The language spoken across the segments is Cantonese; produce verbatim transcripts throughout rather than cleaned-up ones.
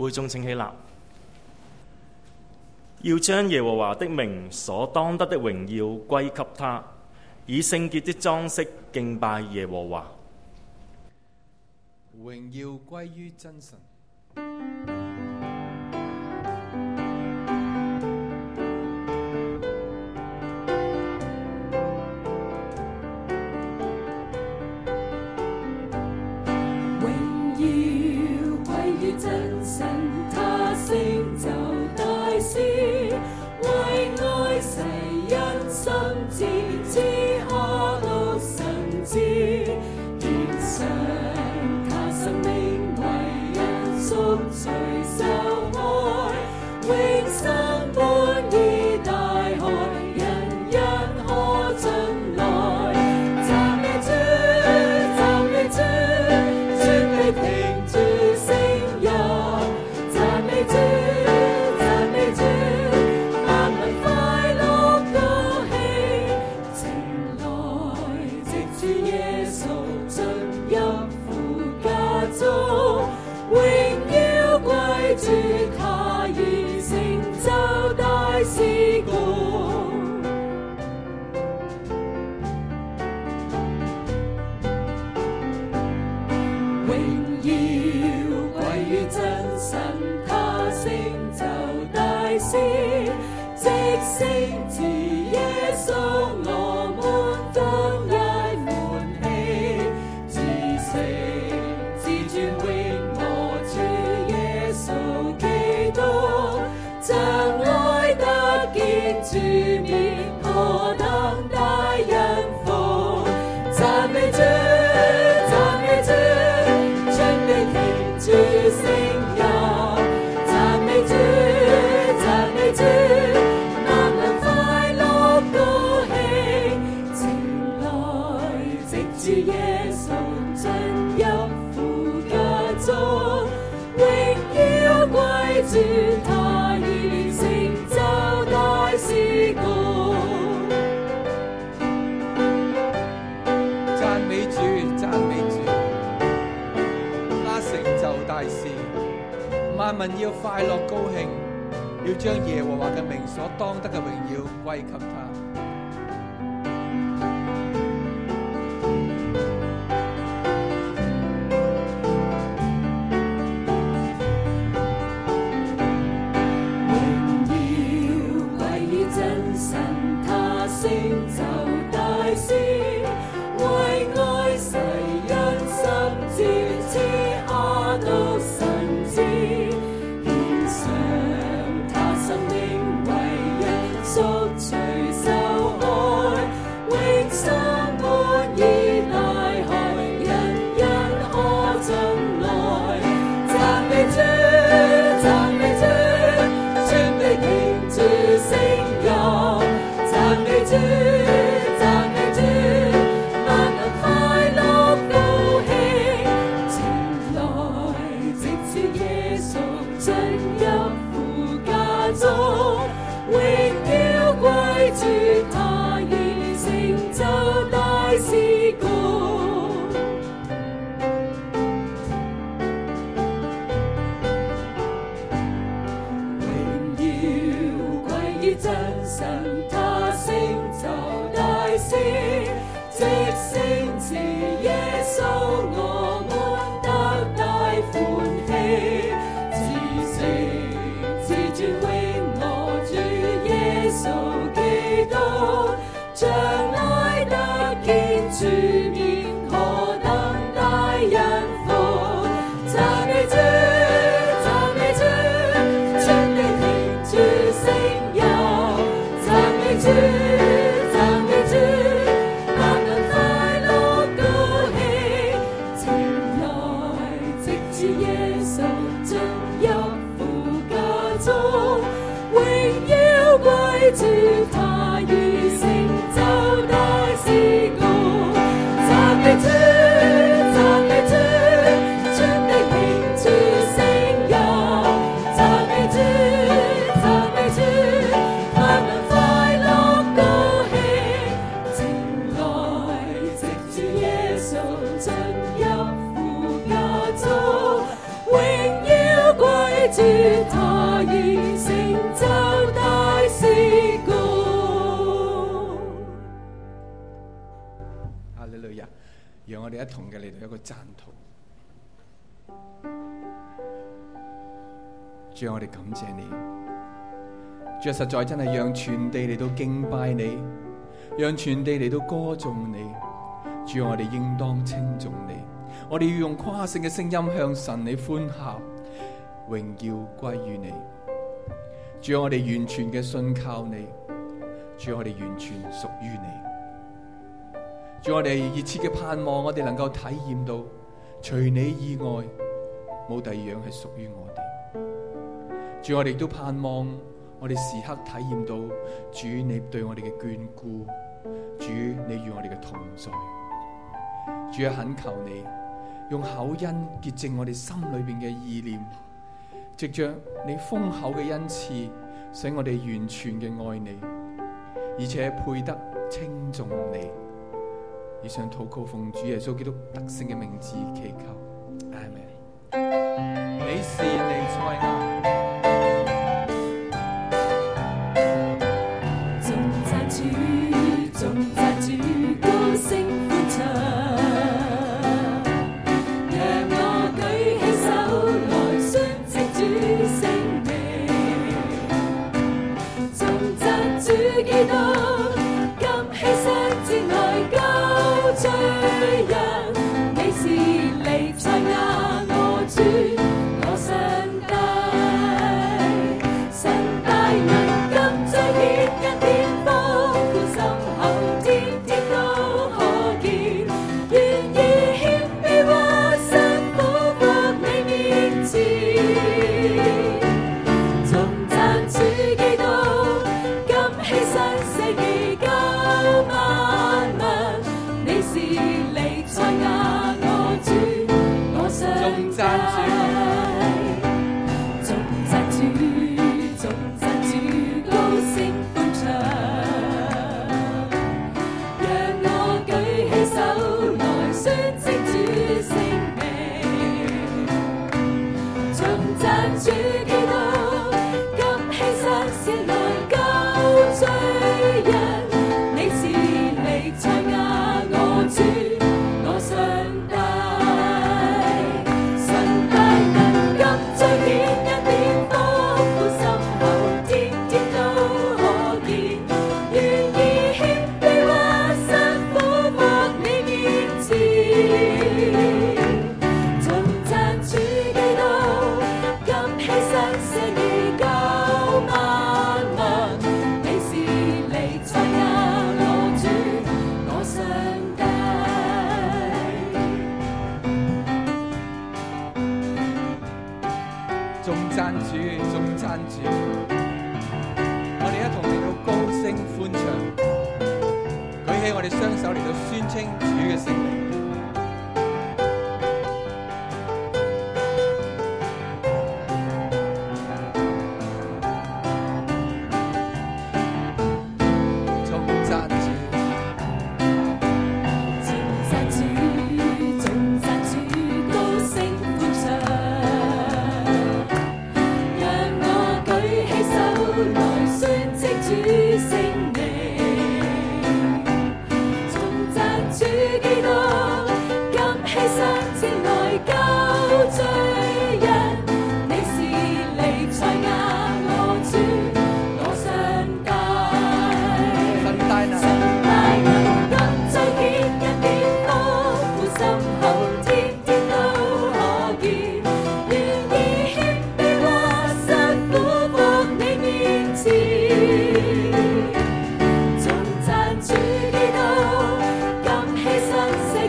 會眾請起立，要將耶和華的名所當得的榮耀歸給他，以聖潔的裝飾敬拜耶和華。 榮耀歸於真神。 真神他成就大事，為愛世人心志，賜下到神志，獻上他生命為人贖罪受愛，永生本已大海，人人可進來。讚美主，讚美主，主必停住主面何等大恩福，讚美主，讚美主，全地停住聲音，讚美主，讚美主，萬民快樂高興，情來藉住耶穌進入父家中，榮耀歸主，他已成就大事工。 讚美主，讚美主，他成就大事，萬民要快樂高興，要將耶和華嘅名所當得嘅榮耀歸給他。 贖罪受利路亞！讓我哋一同嘅嚟到一個讚禱。主啊，我哋感謝你。主啊，實在真係讓全地嚟到敬拜你，讓全地嚟到歌頌你。主啊，我哋應當稱頌你。我哋要用誇勝嘅聲音向神你歡笑，榮耀歸於你。主啊，我哋完全嘅信靠你。主啊，我哋完全屬於你。主啊，我哋熱切嘅盼望，我哋能夠體驗到，除你以外，冇第二樣係屬於我哋。主啊，我哋亦都盼望，我哋時刻體驗到，主你對我哋嘅眷顧，主你與我哋嘅同在。主啊，懇求你用口恩潔淨我哋心裏邊嘅意念，藉着你豐厚嘅恩賜，使我哋完全嘅愛你，而且配得稱頌你。以上禱告奉主耶穌基督得勝嘅名字祈求，阿們。你是彌賽亞。 頌讚主，頌讚主，高聲歡唱，讓我舉起手來宣稱主聖名。頌讚主基督，今犧牲之愛救罪人，你是彌賽亞我主我上帝，神大能今彰顯恩典豐富深厚，天天都可見，願意謙卑屈身俯伏你面前。頌讚主基督，今犧牲捨己救萬民，你是彌賽亞我主我上帝。 頌讚主， 頌讚主，頌讚主，高聲歡唱，讓我舉起手來宣稱主聖名。頌讚主基督，今犧牲是來救罪人，你是彌賽亞我主我上帝，神大能今彰顯恩典豐富深厚，天天都可見，願意謙卑屈身俯伏你面前。頌讚主基督，今犧牲捨己救萬民，你是彌賽亞我主我上帝。 頌讚主，頌讚主，我哋一同嚟到高聲歡唱，舉起我哋雙手嚟到宣稱主嘅聖名。頌讚主， 頌讚主，頌讚主，高聲歡唱，讓我舉起手來宣稱主聖名。頌讚主基督，今犧牲前來救罪人，你是彌賽亞我主我上帝。 神大能， 神大能今彰顯恩典豐富深厚，天天都可見，願意謙卑屈身俯伏你面前。頌讚主基督，今犧牲捨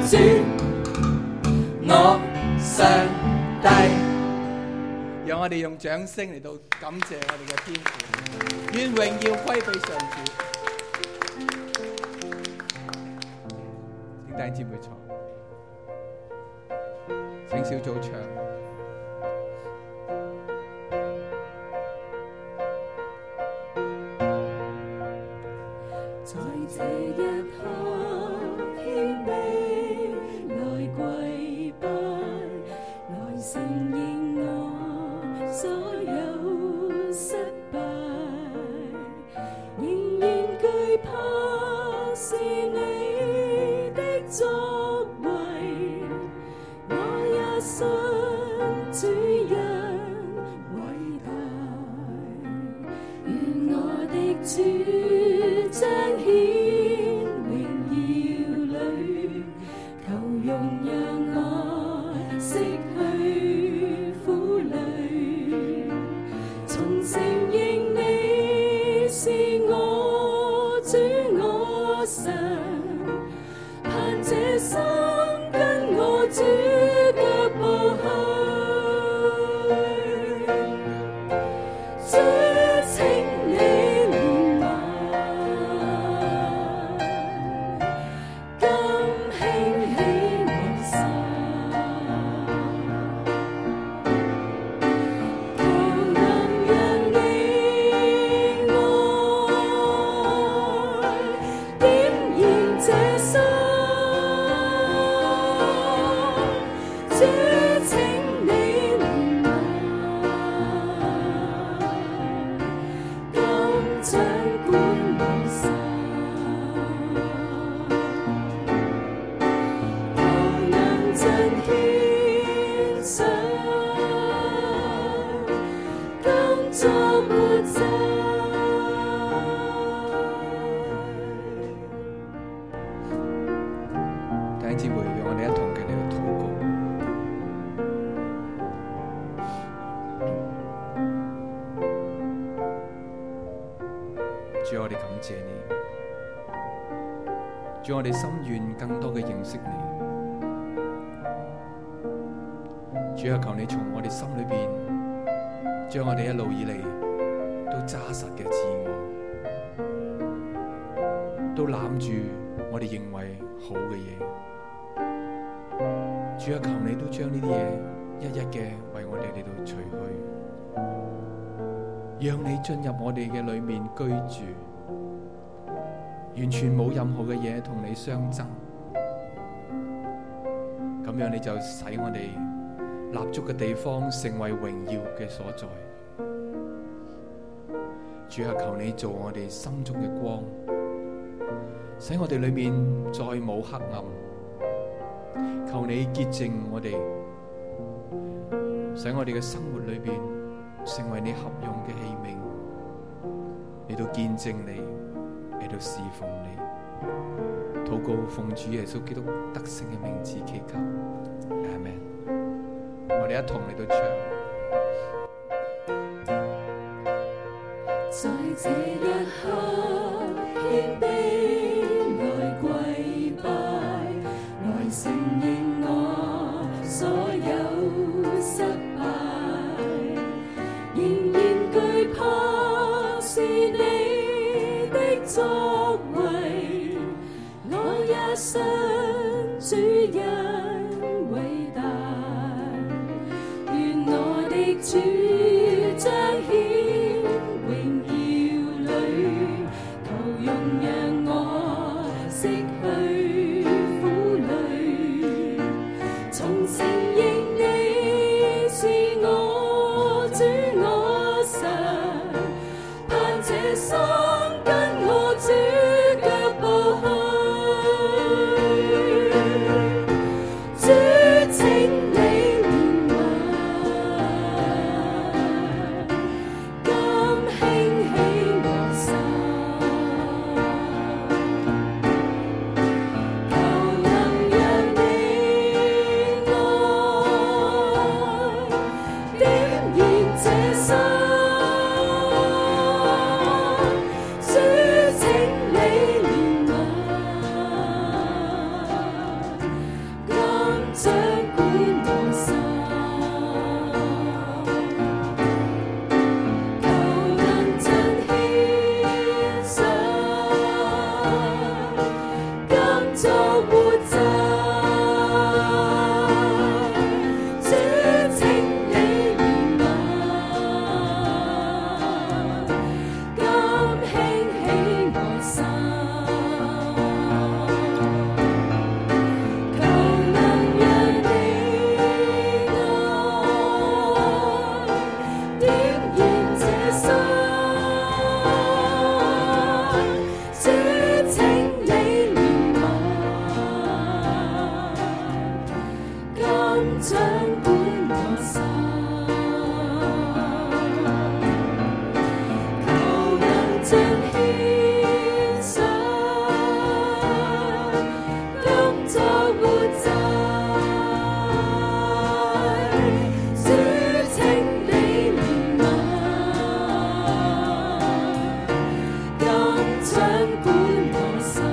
主我上帝。讓我哋用掌聲嚟到感謝我哋嘅天父，願榮耀歸俾上主。請弟兄姊妹坐，請小組唱。 在這一刻謙卑來跪拜，來承認我所有失敗，仍然懼怕是你的作為，我也信主人偉大，願我的主彰顯榮耀裏，求容讓我釋去苦累，重承認你是我主我神，盼這心跟我主腳步去。主請你憐憫，今興起我心，求能讓你愛點燃這心。主請你憐憫，今掌管我心，求能盡獻上，今作活祭。 弟兄姊妹，讓我哋一同嘅嚟到禱告。主，我哋感謝你。主，我哋心願更多嘅認識你。主啊，求你從我哋心裏邊，將我哋一路以嚟都揸實嘅自我，都攬住我哋認為好嘅嘢。主啊，求你都將呢啲嘢一一嘅為我哋嚟到除去，讓你進入我哋嘅裏面居住，完全冇任何嘅嘢同你相爭。咁樣你就使我哋立足嘅地方成為榮耀嘅所在。主啊，求你做我哋心中嘅光，使我哋裏面再冇黑暗。求你潔淨我哋，使我哋嘅生活裏邊成為你合用嘅器皿，嚟到見證你，嚟到侍奉你。禱告奉主耶穌基督得勝嘅名字祈求，阿們。我哋一同嚟到唱。 在這一刻謙卑來跪拜，來承認我所有失敗，仍然懼怕是你的作為，我也信主人偉大，願我的主彰顯榮耀裏，求容讓我釋去苦累，重承認你是我主我神，盼這心跟我主腳步去。主請你憐憫， 掌管我心，求能盡獻上，今作活祭。主請你憐憫，今掌管我心。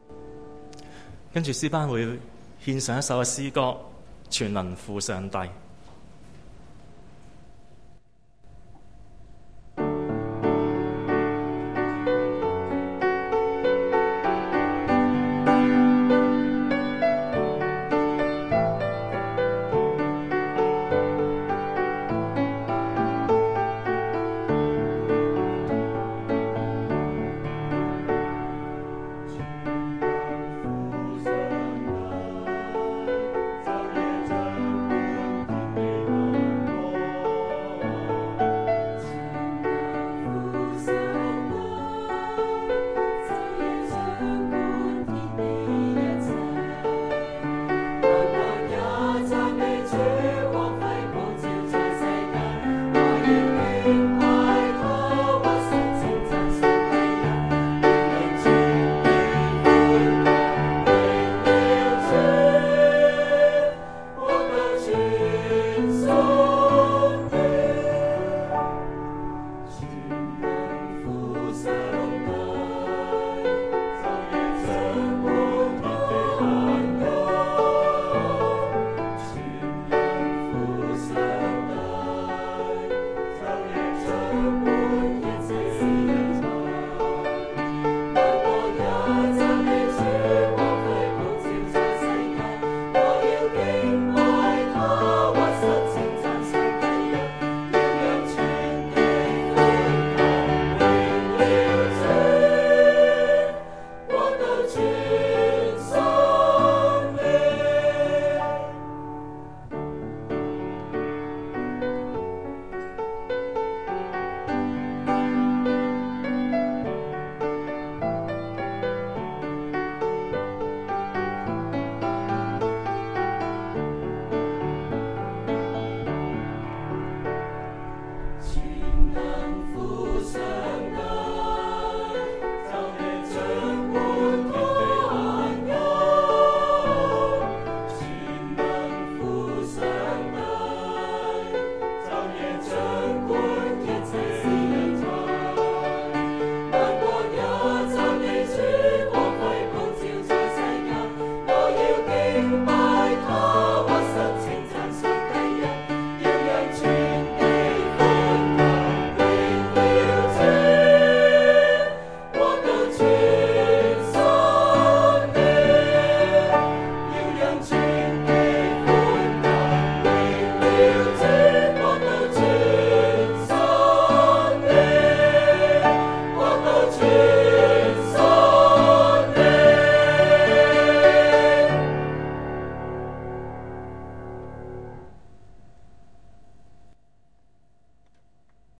跟住詩班會獻上一首嘅詩歌《全能父上帝》。